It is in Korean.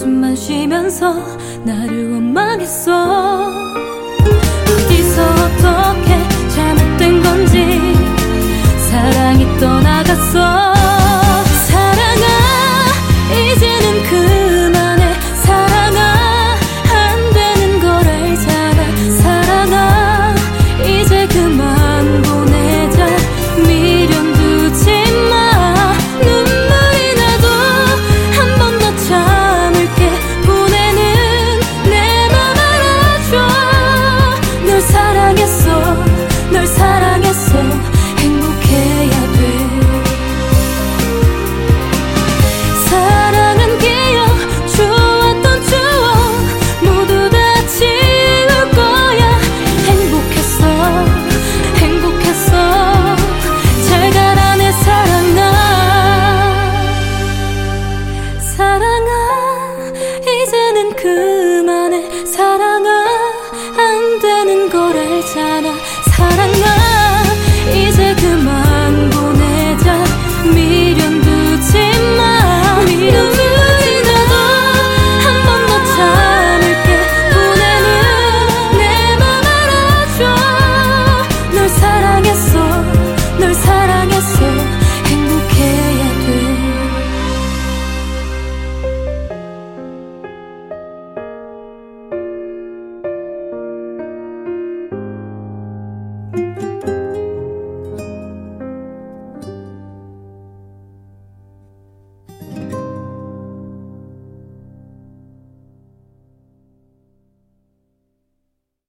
한숨만 쉬면서 나를 원망했어. 어디서 어떻게 잘못된 건지 사랑이 떠나갔어. 사랑아 이제는 그만해. 사랑아 안 되는 걸 알잖아. 사랑아 이제 그만 보내자. 미련 두지 마. 눈물이 나도 한 번 더 참을게. 보내는 내 맘 알아줘. 널 사랑했어. 널 사랑했어. 행복해야 돼. 사랑한 기억, 좋았던 추억 모두 다 지울 거야. 행복했어. 행복했어. 잘 가라 내 사랑아. 사랑아 이제는 그만해. 사랑아 안 되는 걸 알잖아. 사랑아